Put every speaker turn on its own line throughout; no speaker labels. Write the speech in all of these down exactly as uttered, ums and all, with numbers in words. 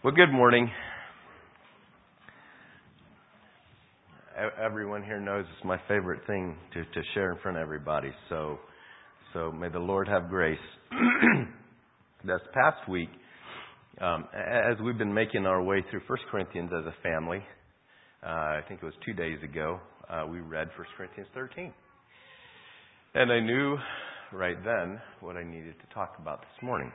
Well, good morning. Everyone here knows it's my favorite thing to, to share in front of everybody. So, so may the Lord have grace. This past week, um, as we've been making our way through First Corinthians as a family, uh, I think it was two days ago, uh, we read First Corinthians thirteen. And I knew right then what I needed to talk about this morning.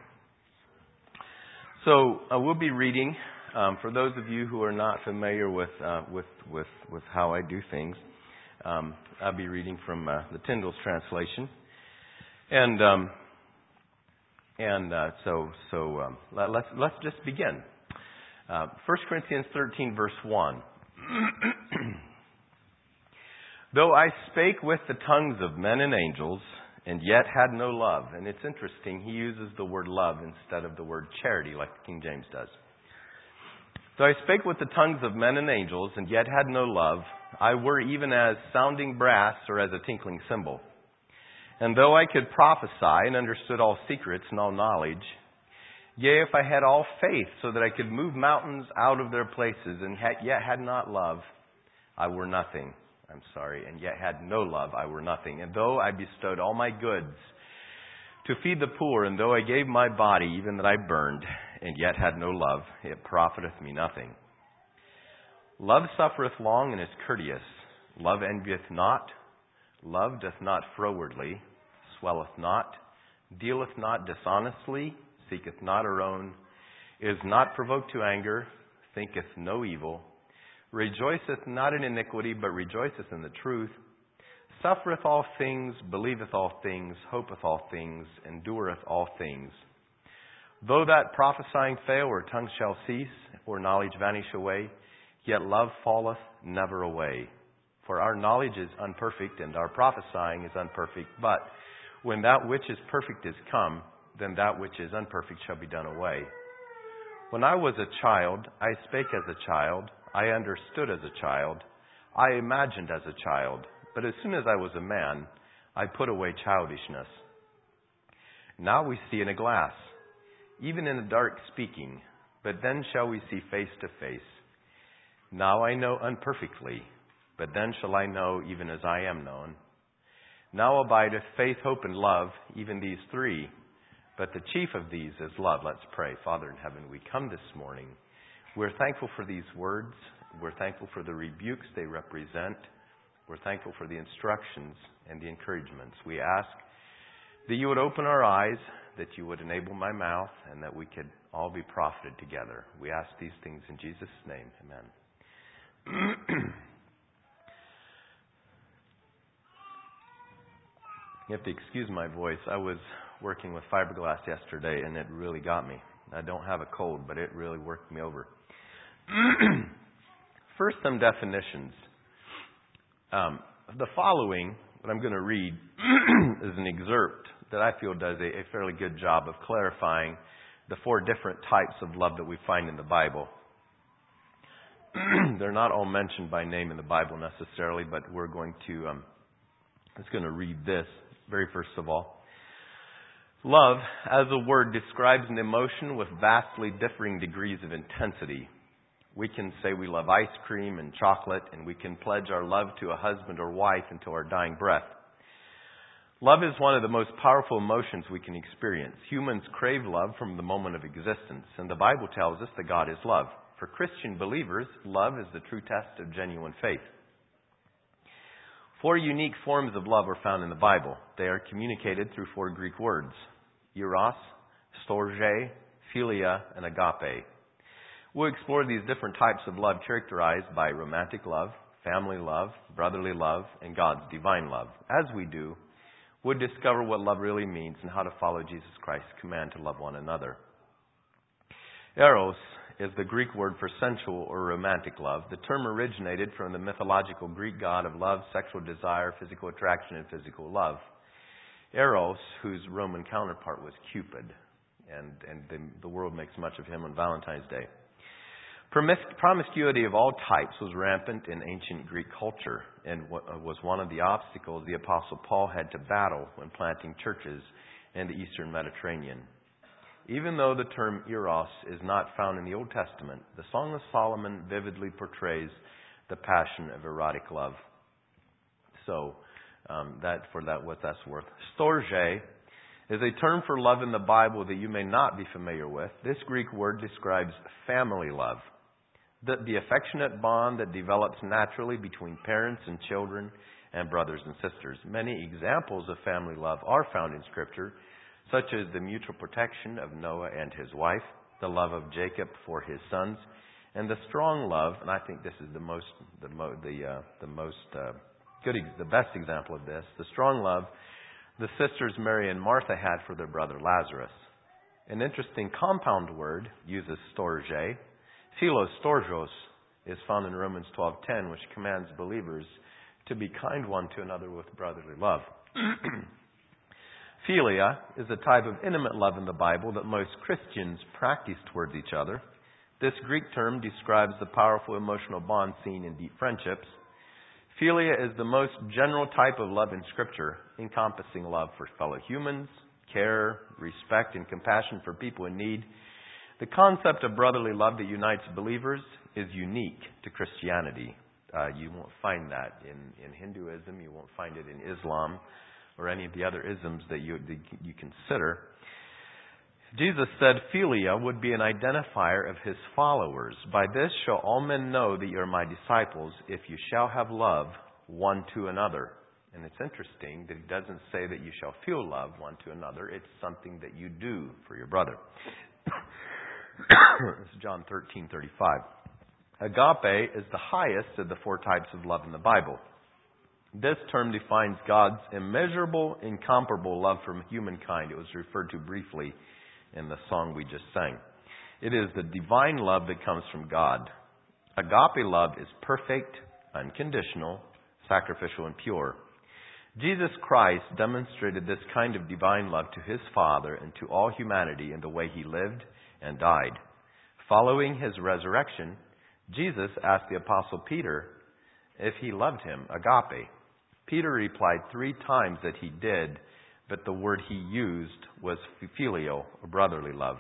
So uh, we'll be reading, um, for those of you who are not familiar with uh, with, with with how I do things, um, I'll be reading from uh, the Tyndale's translation, and um, and uh, so so um, let, let's let's just begin. Uh, First Corinthians thirteen, verse one. Though I spake with the tongues of men and angels, and yet had no love. And it's interesting, he uses the word love instead of the word charity like King James does. Though I spake with the tongues of men and angels, and yet had no love, I were even as sounding brass or as a tinkling cymbal. And though I could prophesy and understood all secrets and all knowledge, yea, if I had all faith so that I could move mountains out of their places, and yet had not love, I were nothing. I'm sorry, and yet had no love, I were nothing. And though I bestowed all my goods to feed the poor, and though I gave my body, even that I burned, and yet had no love, it profiteth me nothing. Love suffereth long and is courteous. Love envieth not. Love doth not frowardly, swelleth not, dealeth not dishonestly, seeketh not her own, is not provoked to anger, thinketh no evil, rejoiceth not in iniquity, but rejoiceth in the truth, suffereth all things, believeth all things, hopeth all things, endureth all things. Though that prophesying fail, or tongue shall cease, or knowledge vanish away, yet love falleth never away. For our knowledge is unperfect, and our prophesying is unperfect. But when that which is perfect is come, then that which is unperfect shall be done away. When I was a child, I spake as a child, I understood as a child, I imagined as a child, but as soon as I was a man, I put away childishness. Now we see in a glass, even in the dark speaking, but then shall we see face to face. Now I know unperfectly, but then shall I know even as I am known. Now abideth faith, hope, and love, even these three, but the chief of these is love. Let's pray. Father in heaven, we come this morning. We're thankful for these words. We're thankful for the rebukes they represent. We're thankful for the instructions and the encouragements. We ask that you would open our eyes, that you would enable my mouth, and that we could all be profited together. We ask these things in Jesus' name. Amen. You have to excuse my voice. I was working with fiberglass yesterday, and it really got me. I don't have a cold, but it really worked me over. First, some definitions. Um, the following, what I'm going to read, is an excerpt that I feel does a, a fairly good job of clarifying the four different types of love that we find in the Bible. They're not all mentioned by name in the Bible necessarily, but we're going to, um, I'm just going to read this very first of all. Love, as a word, describes an emotion with vastly differing degrees of intensity. We can say we love ice cream and chocolate, and we can pledge our love to a husband or wife until our dying breath. Love is one of the most powerful emotions we can experience. Humans crave love from the moment of existence, and the Bible tells us that God is love. For Christian believers, love is the true test of genuine faith. Four unique forms of love are found in the Bible. They are communicated through four Greek words: eros, storge, philia, and agape. We'll explore these different types of love characterized by romantic love, family love, brotherly love, and God's divine love. As we do, we'll discover what love really means and how to follow Jesus Christ's command to love one another. Eros is the Greek word for sensual or romantic love. The term originated from the mythological Greek god of love, sexual desire, physical attraction, and physical love. Eros, whose Roman counterpart was Cupid, and, and the, the world makes much of him on Valentine's Day. Promiscuity of all types was rampant in ancient Greek culture and was one of the obstacles the Apostle Paul had to battle when planting churches in the Eastern Mediterranean. Even though the term eros is not found in the Old Testament, the Song of Solomon vividly portrays the passion of erotic love. So, um, that for that what that's worth. Storge is a term for love in the Bible that you may not be familiar with. This Greek word describes family love, the, the affectionate bond that develops naturally between parents and children and brothers and sisters. Many examples of family love are found in Scripture, such as the mutual protection of Noah and his wife, the love of Jacob for his sons, and the strong love. And I think this is the most, the mo, the uh, the most uh, good, the best example of this. The strong love the sisters Mary and Martha had for their brother Lazarus. An interesting compound word uses storge. Philos storgos is found in Romans twelve ten, which commands believers to be kind one to another with brotherly love. Philia is a type of intimate love in the Bible that most Christians practice towards each other. This Greek term describes the powerful emotional bond seen in deep friendships. Philia is the most general type of love in Scripture, encompassing love for fellow humans, care, respect, and compassion for people in need. The concept of brotherly love that unites believers is unique to Christianity. Uh, you won't find that in, in Hinduism. You won't find it in Islam or any of the other isms that you, that you consider. Jesus said philia would be an identifier of his followers. By this shall all men know that you are my disciples, if you shall have love one to another. And it's interesting that he doesn't say that you shall feel love one to another. It's something that you do for your brother. It's John thirteen thirty-five. Agape is the highest of the four types of love in the Bible. This term defines God's immeasurable, incomparable love for humankind. It was referred to briefly in the song we just sang. It is the divine love that comes from God. Agape love is perfect, unconditional, sacrificial, and pure. Jesus Christ demonstrated this kind of divine love to his Father and to all humanity in the way he lived and died. Following his resurrection, Jesus asked the Apostle Peter if he loved him, agape. Peter replied three times that he did, but the word he used was phileo, or brotherly love.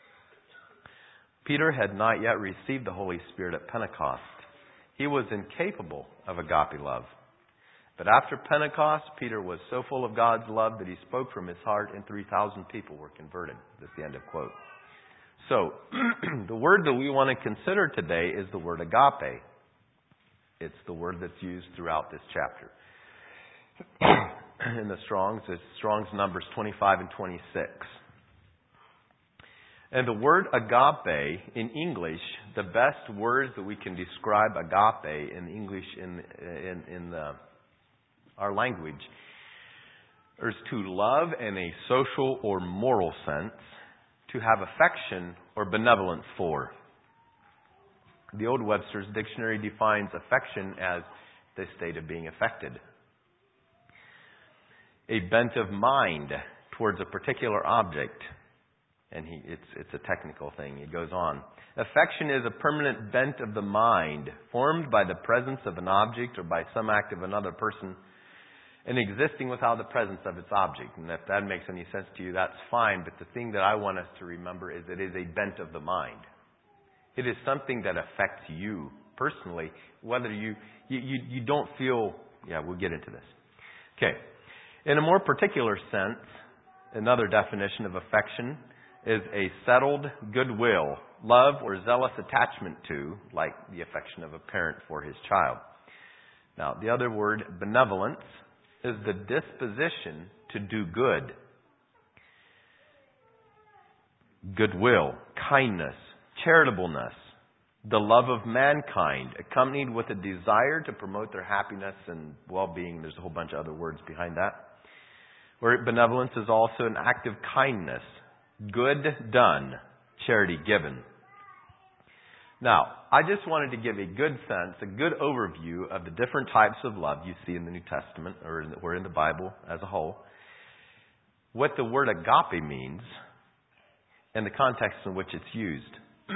Peter had not yet received the Holy Spirit at Pentecost. He was incapable of agape love. But after Pentecost, Peter was so full of God's love that he spoke from his heart, and three thousand people were converted. That's the end of quote. So, the word that we want to consider today is the word agape. It's the word that's used throughout this chapter. In the Strong's, it's Strong's Numbers twenty-five and twenty-six. And the word agape in English, the best words that we can describe agape in English in in, in the, our language is to love in a social or moral sense, to have affection or benevolence for. The Old Webster's Dictionary defines affection as the state of being affected. A bent of mind towards a particular object. And he, it's, it's a technical thing. It goes on. Affection is a permanent bent of the mind, formed by the presence of an object or by some act of another person, and existing without the presence of its object. And if that makes any sense to you, that's fine. But the thing that I want us to remember is it is a bent of the mind. It is something that affects you personally, whether you, you, you, you don't feel... Yeah, we'll get into this. Okay. In a more particular sense, another definition of affection is a settled goodwill, love or zealous attachment to, like the affection of a parent for his child. Now, the other word, benevolence, is the disposition to do good. Goodwill, kindness, charitableness, the love of mankind, accompanied with a desire to promote their happiness and well-being. There's a whole bunch of other words behind that. Where benevolence is also an act of kindness, good done, charity given. Now, I just wanted to give a good sense, a good overview of the different types of love you see in the New Testament or in the, or in the Bible as a whole. What the word agape means and the context in which it's used.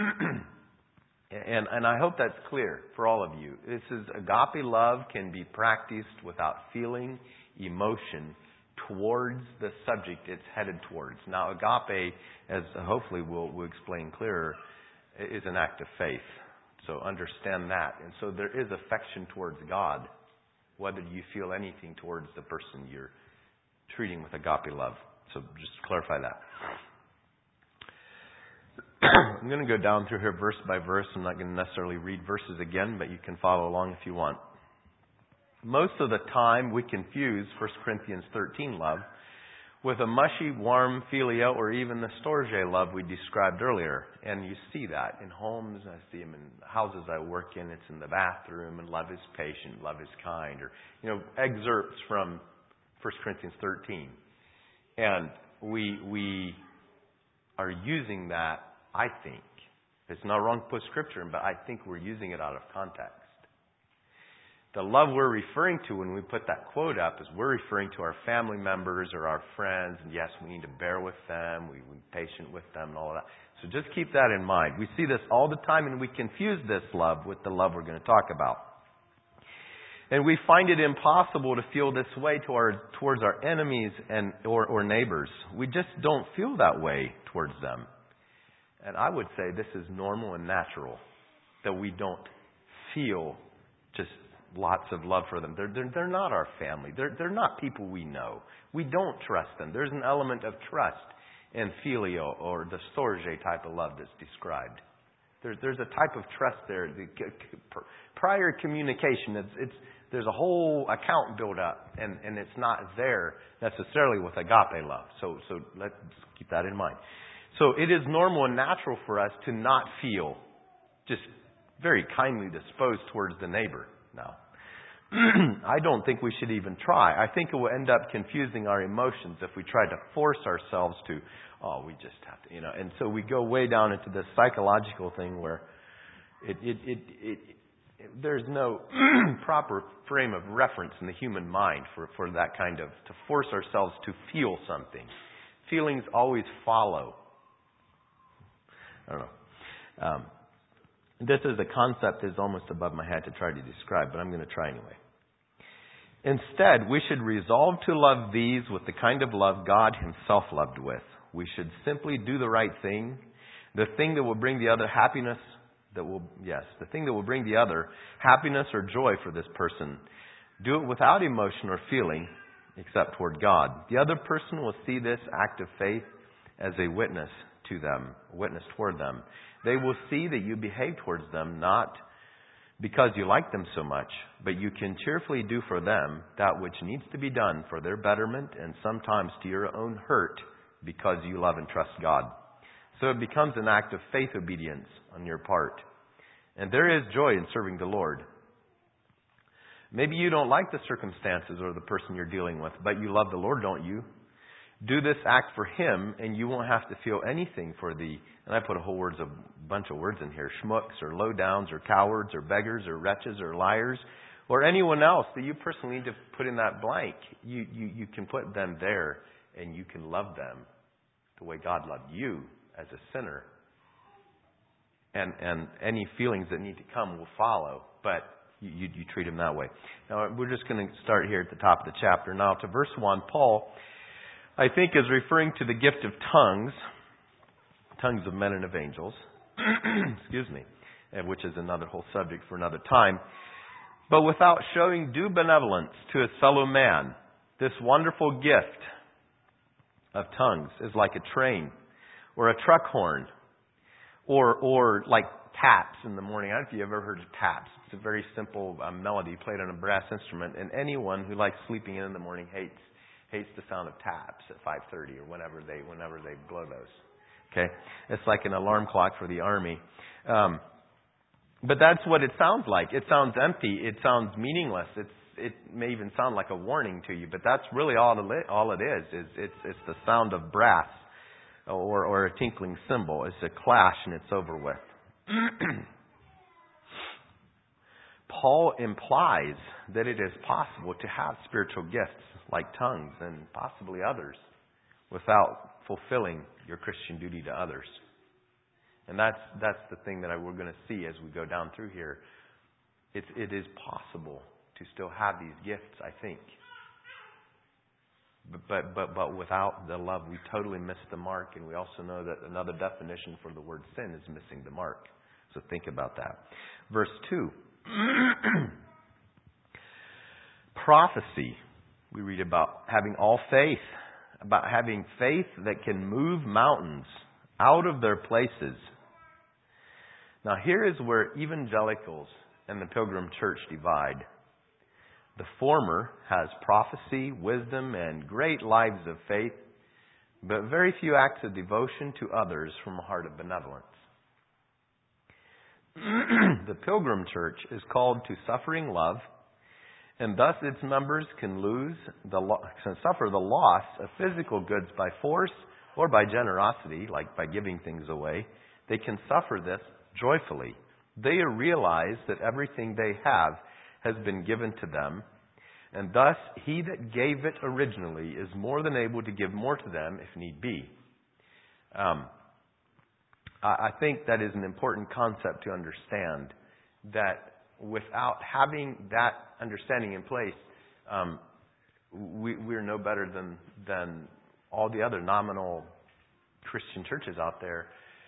and, and I hope that's clear for all of you. This is agape love can be practiced without feeling, emotion, towards the subject it's headed towards. Now, agape, as hopefully we'll, we'll explain clearer, is an act of faith. So understand that. And so there is affection towards God, whether you feel anything towards the person you're treating with agape love. So just to clarify that. I'm going to go down through here verse by verse. I'm not going to necessarily read verses again, but you can follow along if you want. Most of the time we confuse First Corinthians thirteen love with a mushy, warm phileo or even the storge love we described earlier. And you see that in homes. I see them in houses I work in. It's in the bathroom. And love is patient. Love is kind. Or, you know, excerpts from First Corinthians thirteen. And we we are using that, I think. It's not wrong to put Scripture in, but I think we're using it out of context. The love we're referring to when we put that quote up is we're referring to our family members or our friends. And yes, we need to bear with them. We, we're patient with them and all of that. So just keep that in mind. We see this all the time, and we confuse this love with the love we're going to talk about. And we find it impossible to feel this way to our, towards our enemies and or, or neighbors. We just don't feel that way towards them. And I would say this is normal and natural, that we don't feel just lots of love for them. They're, they're, they're not our family. They're, they're not people we know. We don't trust them. There's an element of trust in filio or the storge type of love that's described. There's, there's a type of trust there. The, prior communication, it's, it's, there's a whole account built up, and, and it's not there necessarily with agape love. So, so let's keep that in mind. So it is normal and natural for us to not feel just very kindly disposed towards the neighbor. Now, I don't think we should even try. I think it will end up confusing our emotions if we try to force ourselves to, oh, we just have to, you know. And so we go way down into this psychological thing where it, it, it, it, it there's no proper frame of reference in the human mind for, for that kind of, to force ourselves to feel something. Feelings always follow. I don't know. Um, This is a concept that's almost above my head to try to describe, but I'm going to try anyway. Instead, we should resolve to love these with the kind of love God Himself loved with. We should simply do the right thing, the thing that will bring the other happiness, that will, yes, the thing that will bring the other happiness or joy for this person. Do it without emotion or feeling, except toward God. The other person will see this act of faith as a witness to them, a witness toward them. They will see that you behave towards them not because you like them so much, but you can cheerfully do for them that which needs to be done for their betterment and sometimes to your own hurt because you love and trust God. So it becomes an act of faith obedience on your part. And there is joy in serving the Lord. Maybe you don't like the circumstances or the person you're dealing with, but you love the Lord, don't you? Do this act for Him, and you won't have to feel anything for the, and I put a whole words, a bunch of words in here, schmucks or low-downs or cowards or beggars or wretches or liars or anyone else that you personally need to put in that blank. You, you, you can put them there, and you can love them the way God loved you as a sinner. And, and any feelings that need to come will follow, but you, you, you treat them that way. Now, we're just going to start here at the top of the chapter. Now, to verse one, Paul, I think, is referring to the gift of tongues, tongues of men and of angels, excuse me, which is another whole subject for another time. But without showing due benevolence to his fellow man, this wonderful gift of tongues is like a train or a truck horn or or like taps in the morning. I don't know if you've ever heard of taps. It's a very simple um, melody played on a brass instrument, and anyone who likes sleeping in in the morning hates hates the sound of taps at five thirty or whenever they whenever they blow those. Okay? It's like an alarm clock for the army. Um, but that's what it sounds like. It sounds empty. It sounds meaningless. It's it may even sound like a warning to you, but that's really all it all it is. Is it's it's the sound of brass or or a tinkling cymbal. It's a clash and it's over with. Paul implies that it is possible to have spiritual gifts like tongues and possibly others without fulfilling your Christian duty to others. And that's that's the thing that I, we're going to see as we go down through here. It's, it is possible to still have these gifts, I think. But, but, but, but without the love, we totally miss the mark. And we also know that another definition for the word sin is missing the mark. So think about that. Verse two. Prophecy. We read about having all faith. About having faith that can move mountains out of their places. Now here is where evangelicals and the Pilgrim Church divide. The former has prophecy, wisdom, and great lives of faith, but very few acts of devotion to others from a heart of benevolence. The Pilgrim Church is called to suffering love, and thus its members can lose the lo- can suffer the loss of physical goods by force or by generosity, like by giving things away. They can suffer this joyfully. They realize that everything they have has been given to them, and thus he that gave it originally is more than able to give more to them if need be. Um, I think that is an important concept to understand, that without having that understanding in place, um, we, we're no better than, than all the other nominal Christian churches out there.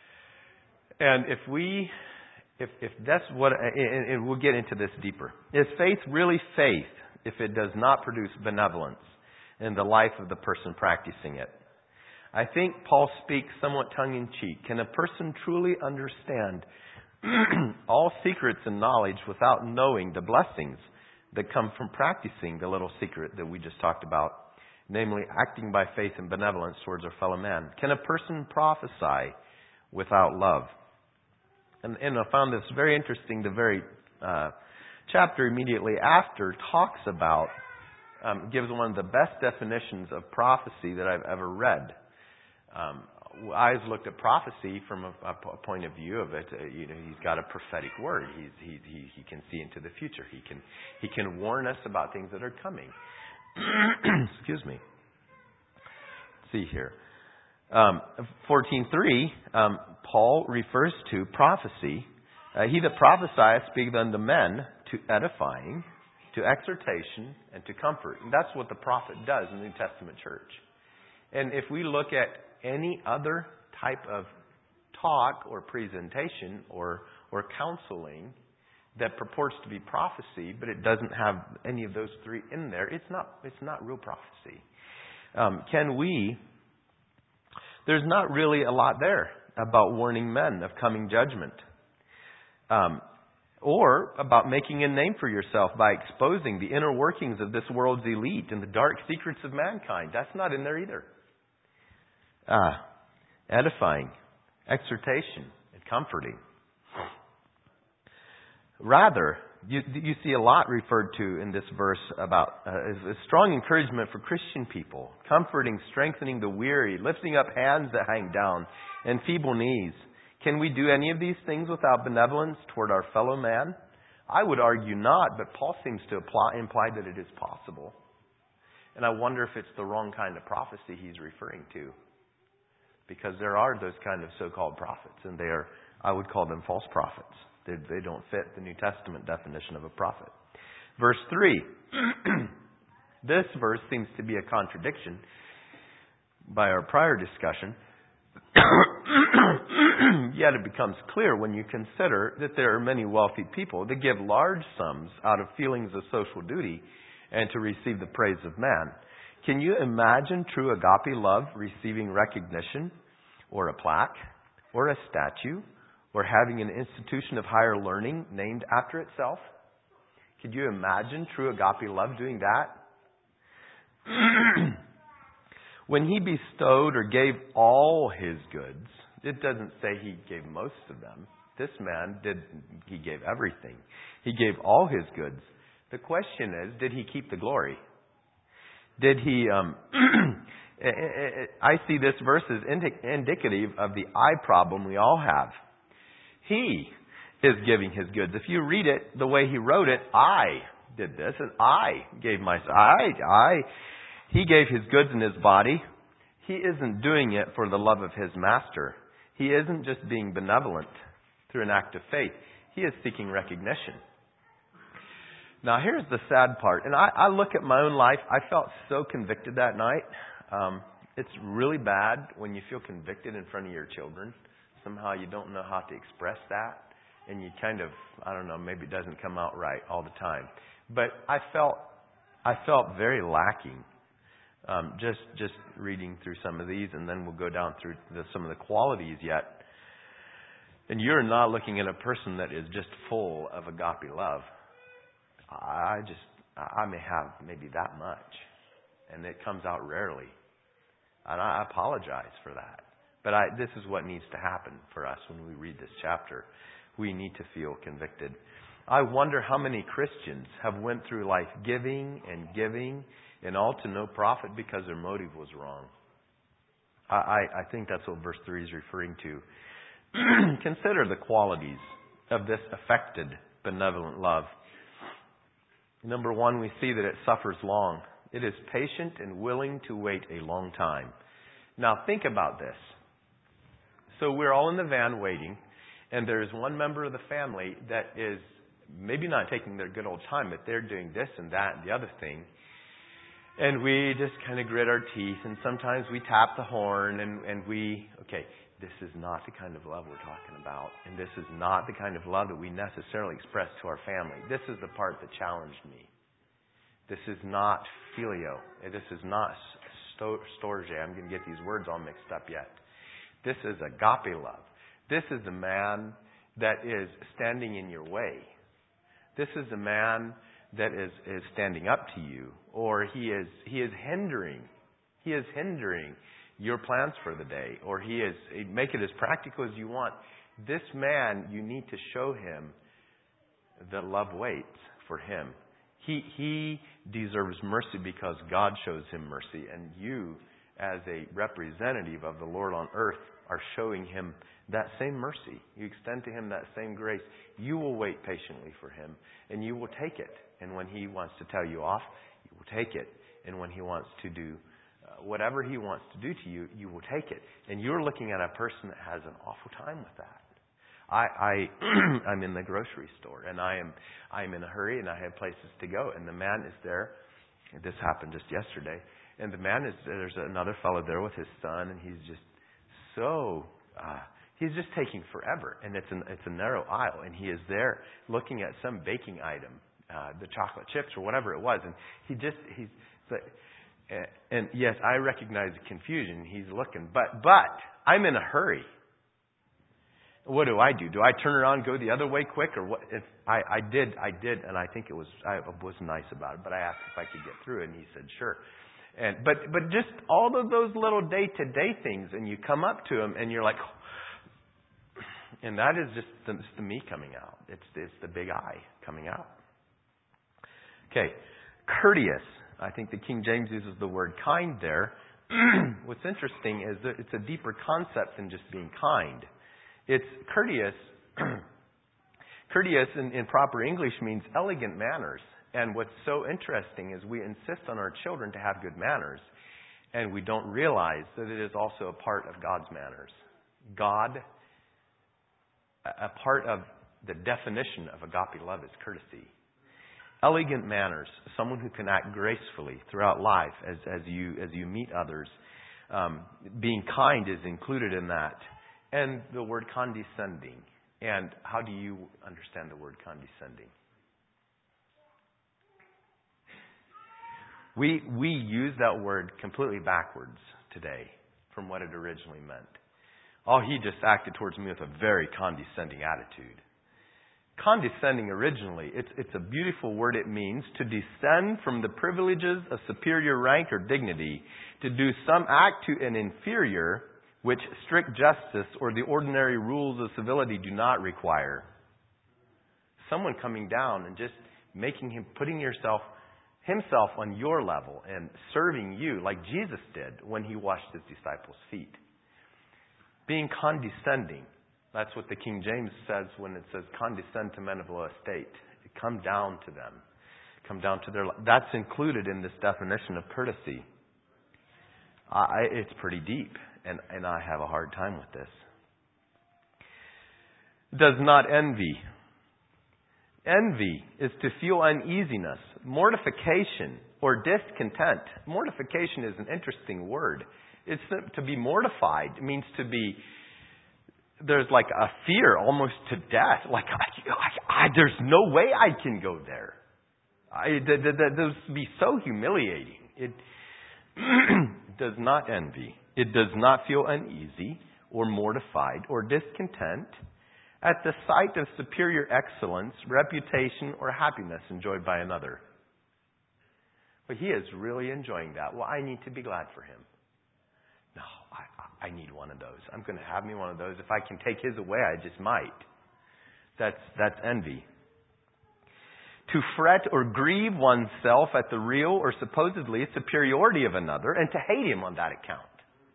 And if we, if, if that's what, and, and we'll get into this deeper. Is faith really faith if it does not produce benevolence in the life of the person practicing it? I think Paul speaks somewhat tongue-in-cheek. Can a person truly understand all secrets and knowledge without knowing the blessings that come from practicing the little secret that we just talked about, namely acting by faith and benevolence towards our fellow man? Can a person prophesy without love? And, and I found this very interesting. The very uh, chapter immediately after talks about, um, gives one of the best definitions of prophecy that I've ever read. Um, I always looked at prophecy from a, a point of view of it. Uh, you know, he's got a prophetic word. He's, he, he, he can see into the future. He can, he can warn us about things that are coming. Excuse me. Let's see here. Um, fourteen three, um, Paul refers to prophecy. Uh, he that prophesieth speaketh unto men to edifying, to exhortation, and to comfort. And that's what the prophet does in the New Testament church. And if we look at any other type of talk or presentation or or counseling that purports to be prophecy, but it doesn't have any of those three in there, it's not it's not real prophecy. Um, can we? There's not really a lot there about warning men of coming judgment, um, or about making a name for yourself by exposing the inner workings of this world's elite and the dark secrets of mankind. That's not in there either. Uh, edifying, exhortation, and comforting. Rather, you, you see a lot referred to in this verse about uh, a strong encouragement for Christian people, comforting, strengthening the weary, lifting up hands that hang down, and feeble knees. Can we do any of these things without benevolence toward our fellow man? I would argue not, but Paul seems to apply, imply that it is possible. And I wonder if it's the wrong kind of prophecy he's referring to. Because there are those kind of so-called prophets, and they are, I would call them false prophets. They, they don't fit the New Testament definition of a prophet. Verse three. This verse seems to be a contradiction by our prior discussion. Yet it becomes clear when you consider that there are many wealthy people that give large sums out of feelings of social duty and to receive the praise of man. Can you imagine true agape love receiving recognition or a plaque or a statue or having an institution of higher learning named after itself? Could you imagine true agape love doing that? When he bestowed or gave all his goods, it doesn't say he gave most of them. This man did, he gave everything. He gave all his goods. The question is, did he keep the glory? Did he, um, I see this verse as indicative of the I problem we all have. He is giving his goods. If you read it the way he wrote it, I did this and I gave my, I, I, he gave his goods and his body. He isn't doing it for the love of his master. He isn't just being benevolent through an act of faith. He is seeking recognition. Now, here's the sad part. And I, I look at my own life. I felt so convicted that night. Um, it's really bad when you feel convicted in front of your children. Somehow you don't know how to express that. And you kind of, I don't know, maybe it doesn't come out right all the time. But I felt, I felt very lacking. Um, just, just reading through some of these, and then we'll go down through the, some of the qualities yet. And you're not looking at a person that is just full of agape love. I just, I may have maybe that much. And it comes out rarely. And I apologize for that. But I, this is what needs to happen for us when we read this chapter. We need to feel convicted. I wonder how many Christians have went through life giving and giving and all to no profit because their motive was wrong. I, I, I think that's what verse three is referring to. Consider the qualities of this affected, benevolent love. Number one, we see that it suffers long. It is patient and willing to wait a long time. Now, think about this. So we're all in the van waiting, and there's one member of the family that is maybe not taking their good old time, but they're doing this and that and the other thing. And we just kind of grit our teeth, and sometimes we tap the horn, and, and we, okay, this is not the kind of love we're talking about, and this is not the kind of love that we necessarily express to our family. This is the part that challenged me. This is not filio. This is not storge. I'm going to get these words all mixed up yet. This is agape love. This is the man that is standing in your way. This is the man that is, is standing up to you, or he is he is hindering. He is hindering your plans for the day, or he is make it as practical as you want. This man, you need to show him that love waits for him. He he deserves mercy because God shows him mercy, and you, as a representative of the Lord on earth, are showing him that same mercy. You extend to him that same grace. You will wait patiently for him, and you will take it. And when he wants to tell you off, you will take it. And when he wants to do uh, whatever he wants to do to you, you will take it. And you're looking at a person that has an awful time with that. I, I I'm in the grocery store, and I am I'm in a hurry, and I have places to go. And the man is there. This happened just yesterday. And the man is there's another fellow there with his son, and he's just so uh, he's just taking forever. And it's an it's a narrow aisle, and he is there looking at some baking item, uh, the chocolate chips or whatever it was, and he just he's like, and yes, I recognize the confusion. He's looking, but but I'm in a hurry. What do I do? Do I turn around, go the other way quick, or what? If I, I did, I did, and I think it was I was nice about it. But I asked if I could get through, and he said sure. And but but just all of those little day to day things, and you come up to him, and you're like, and that is just the, it's the me coming out. It's it's the big I coming out. Okay, courteous. I think the King James uses the word kind there. What's interesting is that it's a deeper concept than just being kind. It's courteous. Courteous in, in proper English means elegant manners. And what's so interesting is we insist on our children to have good manners, and we don't realize that it is also a part of God's manners. God, a part of the definition of agape love is courtesy. Elegant manners, someone who can act gracefully throughout life as, as you as you meet others. Um, being kind is included in that. And the word condescending. And how do you understand the word condescending? We we use that word completely backwards today from what it originally meant. Oh, he just acted towards me with a very condescending attitude. Condescending originally, it's it's a beautiful word. It means to descend from the privileges of superior rank or dignity, to do some act to an inferior which strict justice or the ordinary rules of civility do not require. Someone coming down and just making him, putting yourself, himself on your level and serving you like Jesus did when he washed his disciples' feet. Being condescending, that's what the King James says when it says condescend to men of low estate. Come down to them. Come down to their, that's included in this definition of courtesy. I, it's pretty deep. And, and I have a hard time with this. Does not envy. Envy is to feel uneasiness, mortification, or discontent. Mortification is an interesting word. It's to be mortified. It means to be, there's like a fear almost to death. Like, I, I, I, there's no way I can go there. I, that, that, that, those would be so humiliating. It does not envy. It does not feel uneasy or mortified or discontent at the sight of superior excellence, reputation, or happiness enjoyed by another. But he is really enjoying that. Well, I need to be glad for him. No, I, I need one of those. I'm going to have me one of those. If I can take his away, I just might. That's, that's envy. To fret or grieve oneself at the real or supposedly superiority of another and to hate him on that account.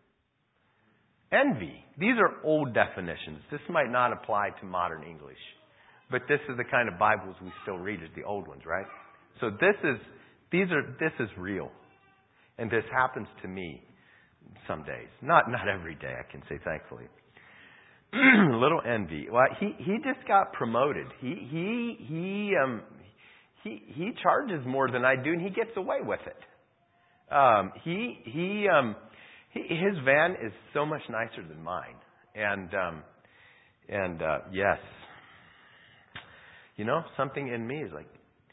Envy. These are old definitions. This might not apply to modern English. But this is the kind of Bibles we still read, is the old ones, right? So this is, these are, this is real. And this happens to me some days. Not, not every day, I can say, thankfully. Little envy. Well, he, he just got promoted. He, he, he, um, he, he charges more than I do, and he gets away with it. Um, he, he, um, he, his van is so much nicer than mine. And, um, and, uh, yes. You know, something in me is like,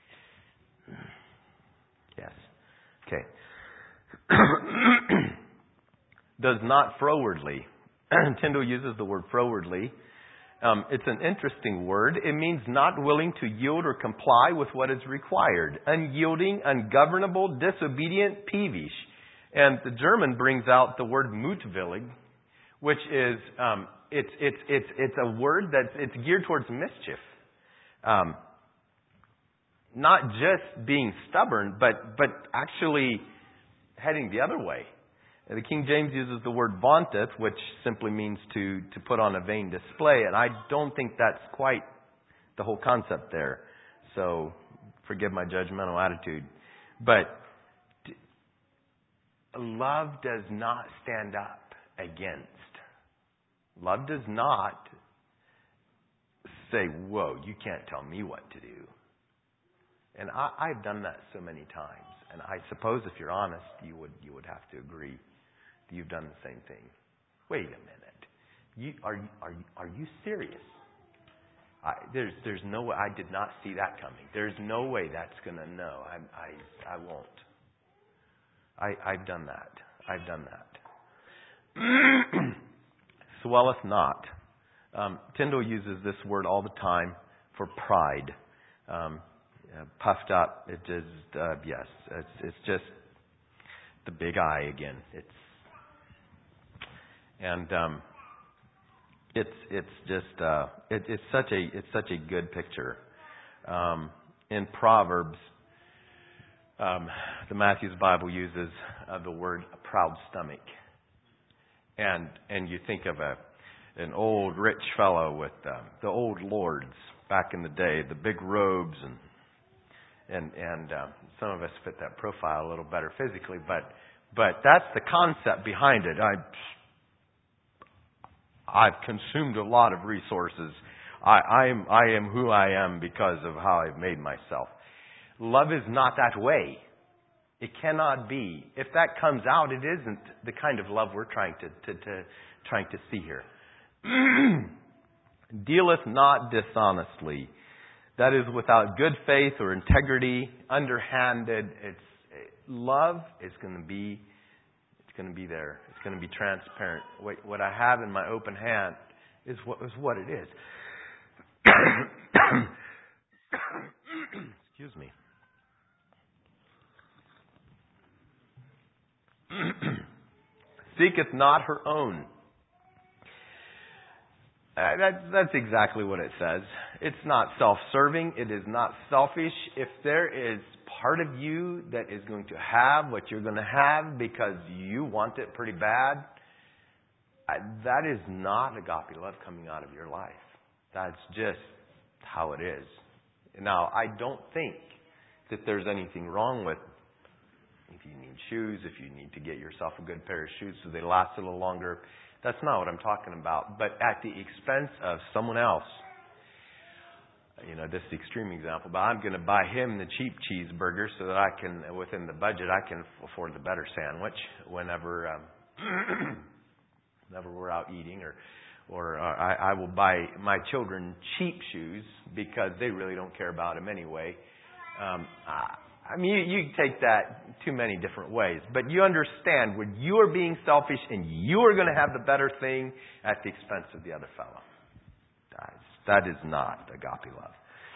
yes. Okay. Does not frowardly. Tyndale uses the word frowardly. Um, it's an interesting word. It means not willing to yield or comply with what is required. Unyielding, ungovernable, disobedient, peevish. And the German brings out the word mutwillig, which is um, it's it's it's it's a word that's it's geared towards mischief. Um, not just being stubborn, but but actually heading the other way. The King James uses the word vaunteth, which simply means to, to put on a vain display. And I don't think that's quite the whole concept there. So forgive my judgmental attitude. But love does not stand up against. Love does not say, whoa, you can't tell me what to do. And I, I've done that so many times. And I suppose if you're honest, you would you would have to agree. You've done the same thing. Wait a minute. You, are, are, are you serious? I, there's, there's no way. I did not see that coming. There's no way that's going to know. I, I, I won't. I, I've done that. I've done that. Swelleth not. Um, Tyndale uses this word all the time for pride. Um, uh, puffed up. It just, uh, yes, it's, it's just the big I again. It's And um, it's it's just uh, it, it's such a it's such a good picture. Um, in Proverbs, um, the Matthew's Bible uses uh, the word a proud stomach, and and you think of a an old rich fellow with uh, the old lords back in the day, the big robes, and and and uh, some of us fit that profile a little better physically, but but that's the concept behind it. I. I've consumed a lot of resources. I, I am I am who I am because of how I've made myself. Love is not that way. It cannot be. If that comes out, it isn't the kind of love we're trying to, to, to trying to see here. Dealeth not dishonestly. That is without good faith or integrity, underhanded. It's love is going to be it's going to be there. It's going to be transparent. What, what I have in my open hand is what is what it is. Excuse me. Seeketh not her own. Uh, that, that's exactly what it says. It's not self-serving. It is not selfish. If there is part of you that is going to have what you're going to have because you want it pretty bad, uh, that is not agape love coming out of your life. That's just how it is. Now, I don't think that there's anything wrong with if you need shoes, if you need to get yourself a good pair of shoes so they last a little longer. That's not what I'm talking about. But at the expense of someone else. you know, this is the extreme example, but I'm going to buy him the cheap cheeseburger so that I can, within the budget, I can afford the better sandwich whenever, um, whenever we're out eating, or, or uh, I, I will buy my children cheap shoes because they really don't care about them anyway. Um, I mean, you, you take that too many different ways, but you understand when you are being selfish and you are going to have the better thing at the expense of the other fellow. That is not agape love.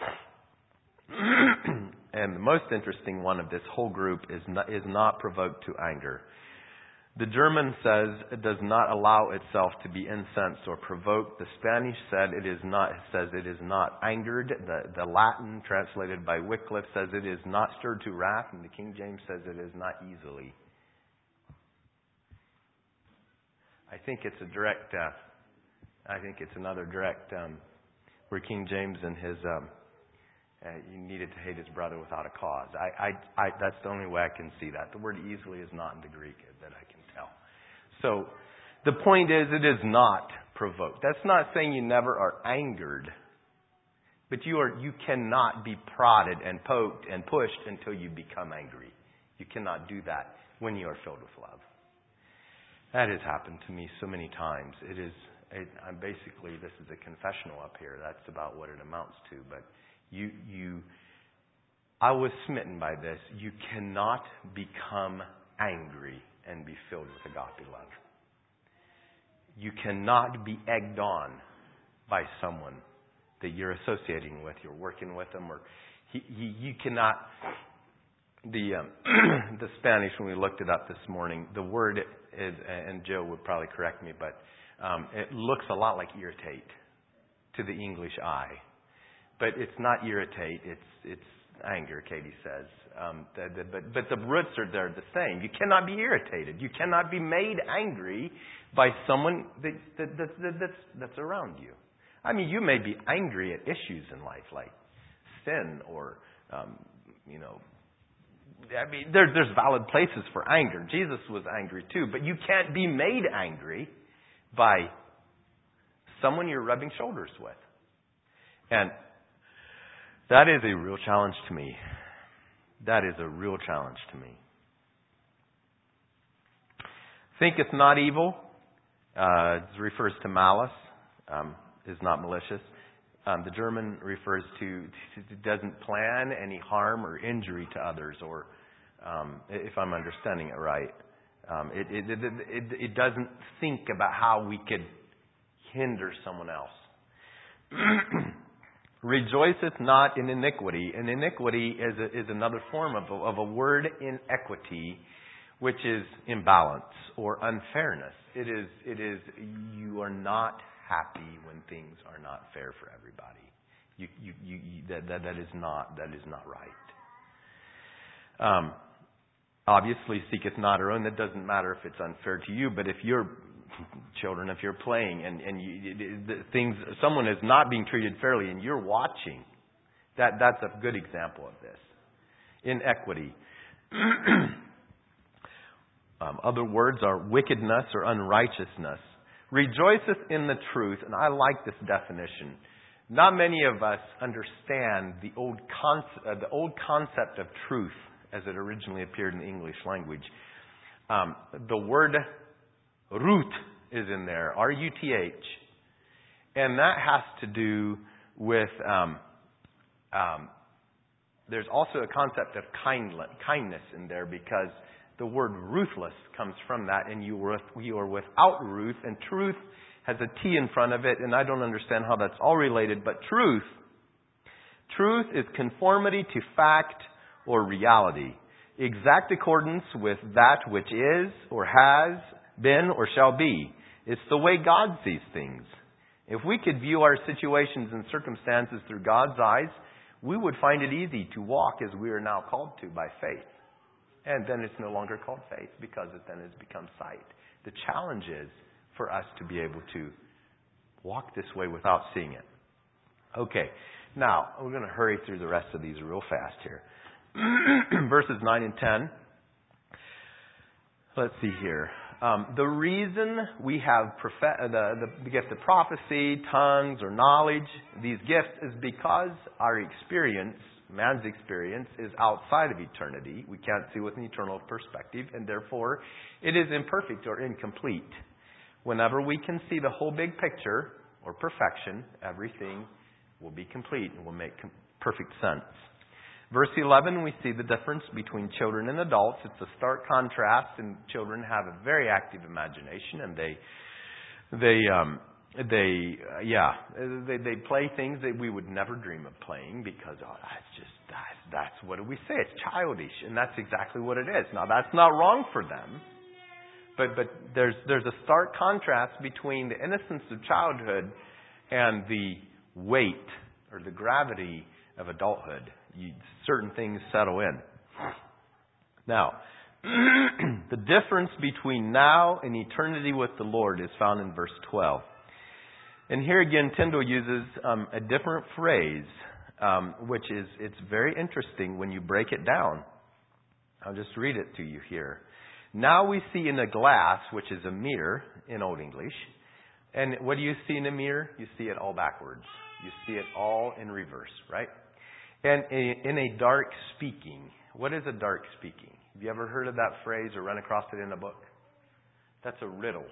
And the most interesting one of this whole group is not, is not provoked to anger. The German says it does not allow itself to be incensed or provoked. The Spanish said it is not says it is not angered. The, the Latin, translated by Wycliffe, says it is not stirred to wrath, and the King James says it is not easily. I think it's a direct. Uh, I think it's another direct. Um, where King James in his um, uh, you needed to hate his brother without a cause. I, I, I, that's the only way I can see that. The word easily is not in the Greek that I can tell. So the point is, it is not provoked. That's not saying you never are angered, but you are you cannot be prodded and poked and pushed until you become angry. You cannot do that when you are filled with love. That has happened to me so many times. It is. It, I'm basically, this is a confessional up here. That's about what it amounts to. But you, you, I was smitten by this. You cannot become angry and be filled with agape love. You cannot be egged on by someone that you're associating with, you're working with them, or he, he, you cannot. The um, the Spanish, when we looked it up this morning, the word is, and Joe would probably correct me, but Um, it looks a lot like irritate to the English eye. But it's not irritate, it's it's anger, Katie says. Um, the, the, but, but the roots are there the same. You cannot be irritated. You cannot be made angry by someone that, that, that, that, that's, that's around you. I mean, you may be angry at issues in life like sin or, um, you know, I mean, there, there's valid places for anger. Jesus was angry too, but you can't be made angry by someone you're rubbing shoulders with. And that is a real challenge to me. That is a real challenge to me. Thinketh not evil, uh, refers to malice, um, is not malicious. Um, the German refers to, to, doesn't plan any harm or injury to others, or um, if I'm understanding it right. Um, it, it, it, it, it doesn't think about how we could hinder someone else. Rejoiceth not in iniquity. And iniquity is, a, is another form of a, of a word inequity, which is imbalance or unfairness. It is, it is, you are not happy when things are not fair for everybody. You, you, you, you, that, that, that is not, that is not right. Um, Obviously, seeketh not her own. That doesn't matter if it's unfair to you. But if your children, if you're playing and, and you, the things, someone is not being treated fairly and you're watching, that, that's a good example of this. Inequity. um, other words are wickedness or unrighteousness. Rejoiceth in the truth. And I like this definition. Not many of us understand the old, concept, uh, the old concept of truth as it originally appeared in the English language. Um, the word root is in there, R U T H. And that has to do with, um, um, there's also a concept of kind, kindness in there, because the word ruthless comes from that, and you were, you are without ruth, and truth has a T in front of it, and I don't understand how that's all related, but truth, truth is conformity to fact or reality, exact accordance with that which is or has been or shall be. It's the way God sees things. If we could view our situations and circumstances through God's eyes, we would find it easy to walk as we are now called to by faith. And then it's no longer called faith, because it then has become sight. The challenge is for us to be able to walk this way without seeing it. Okay, now we're going to hurry through the rest of these real fast here. Verses nine and ten. Let's see here. Um, the reason we have profe- the, the, the gift of prophecy, tongues, or knowledge, these gifts, is because our experience, man's experience, is outside of eternity. We can't see with an eternal perspective, and therefore it is imperfect or incomplete. Whenever we can see the whole big picture, or perfection, everything will be complete and will make com- perfect sense. Verse eleven, we see the difference between children and adults. It's a stark contrast, and children have a very active imagination, and they, they, um, they, uh, yeah, they, they play things that we would never dream of playing because oh, that's just that's, that's what do we say? It's childish, and that's exactly what it is. Now, that's not wrong for them, but but there's there's a stark contrast between the innocence of childhood and the weight or the gravity of adulthood. You, certain things settle in. Now, the difference between now and eternity with the Lord is found in verse twelve. And here again, Tyndale uses um, a different phrase, um, which is, it's very interesting when you break it down. I'll just read it to you here. Now we see in a glass, which is a mirror in Old English. And what do you see in a mirror? You see it all backwards. You see it all in reverse, right? And in a dark speaking, what is a dark speaking? Have you ever heard of that phrase or run across it in a book? That's a riddle.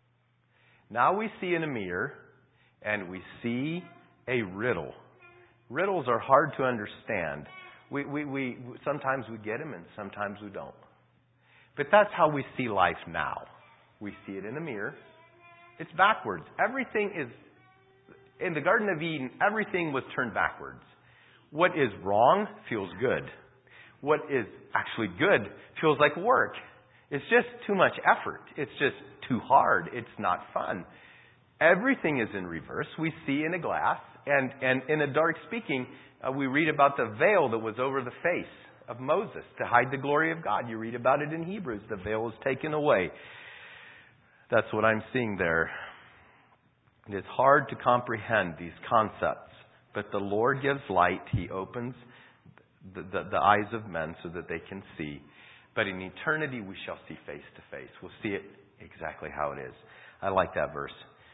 Now we see in a mirror, and we see a riddle. Riddles are hard to understand. We, we, we sometimes we get them, and sometimes we don't. But that's how we see life now. We see it in a mirror. It's backwards. Everything is, in the Garden of Eden, everything was turned backwards. What is wrong feels good. What is actually good feels like work. It's just too much effort. It's just too hard. It's not fun. Everything is in reverse. We see in a glass, and, and in a dark speaking, uh, we read about the veil that was over the face of Moses to hide the glory of God. You read about it in Hebrews. The veil is taken away. That's what I'm seeing there. It is hard to comprehend these concepts. But the Lord gives light. He opens the, the, the eyes of men so that they can see. But in eternity, we shall see face to face. We'll see it exactly how it is. I like that verse.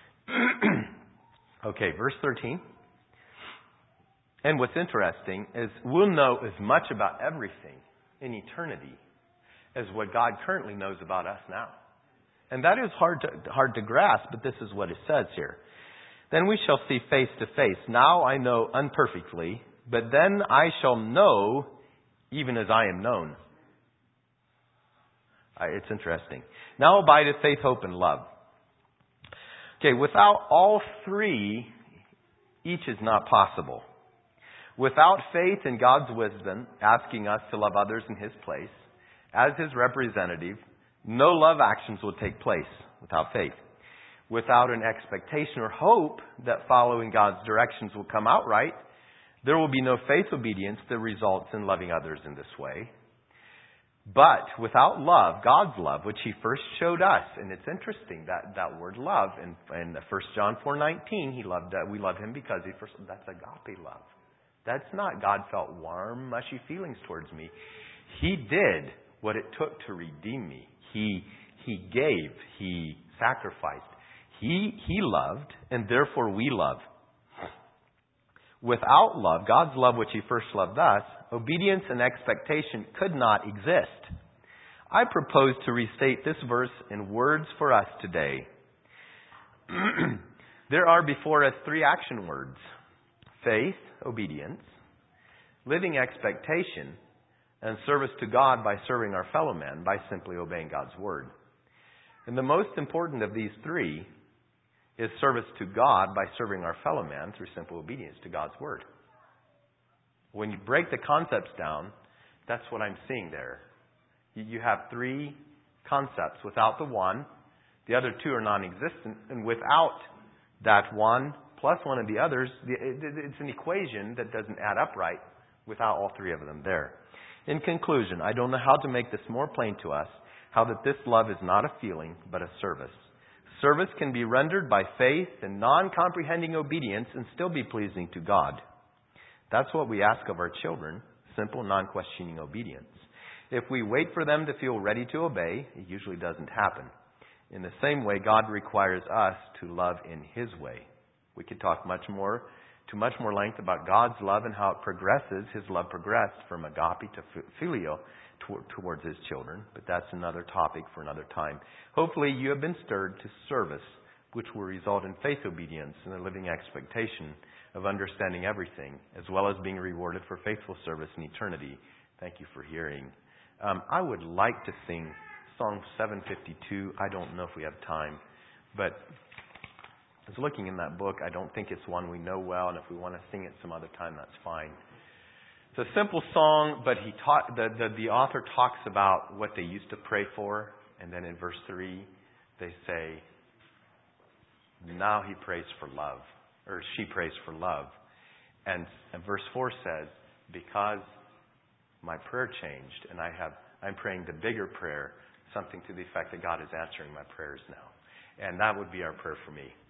Okay, verse thirteen. And what's interesting is we'll know as much about everything in eternity as what God currently knows about us now. And that is hard to, hard to grasp, but this is what it says here. Then we shall see face to face. Now I know unperfectly, but then I shall know even as I am known. Uh, it's interesting. Now abideth faith, hope, and love. Okay, without all three, each is not possible. Without faith in God's wisdom, asking us to love others in His place, as His representative, no love actions will take place without faith. Without an expectation or hope that following God's directions will come out right, there will be no faith obedience that results in loving others in this way. But without love, God's love, which He first showed us, and it's interesting that that word love in, in First John four nineteen, He loved uh, we love Him because He first. That's agape love. That's not God felt warm, mushy feelings towards me. He did what it took to redeem me. He He gave. He sacrificed. He He loved, and therefore we love. Without love, God's love which He first loved us, obedience and expectation could not exist. I propose to restate this verse in words for us today. There are before us three action words: faith, obedience, living expectation, and service to God by serving our fellow men by simply obeying God's word. And the most important of these three is service to God by serving our fellow man through simple obedience to God's word. When you break the concepts down, that's what I'm seeing there. You have three concepts. Without the one, the other two are non-existent. And without that one plus one of the others, it's an equation that doesn't add up right without all three of them there. In conclusion, I don't know how to make this more plain to us, how that this love is not a feeling, but a service. Service can be rendered by faith and non-comprehending obedience and still be pleasing to God. That's what we ask of our children, simple, non-questioning obedience. If we wait for them to feel ready to obey, it usually doesn't happen. In the same way, God requires us to love in His way. We could talk much more, to much more length about God's love and how it progresses. His love progressed from agape to phileo towards His children, but that's another topic for another time. Hopefully you have been stirred to service, which will result in faith obedience and a living expectation of understanding everything, as well as being rewarded for faithful service in eternity. Thank you for hearing. Um, I would like to sing Song seven fifty-two. I don't know if we have time, but I was looking in that book. I don't think it's one we know well, and if we want to sing it some other time, that's fine. It's a simple song, but he taught, the, the, the author talks about what they used to pray for, and then in verse three, they say, now he prays for love, or she prays for love. And, and verse four says, because my prayer changed, and I have, I'm praying the bigger prayer, something to the effect that God is answering my prayers now. And that would be our prayer for me.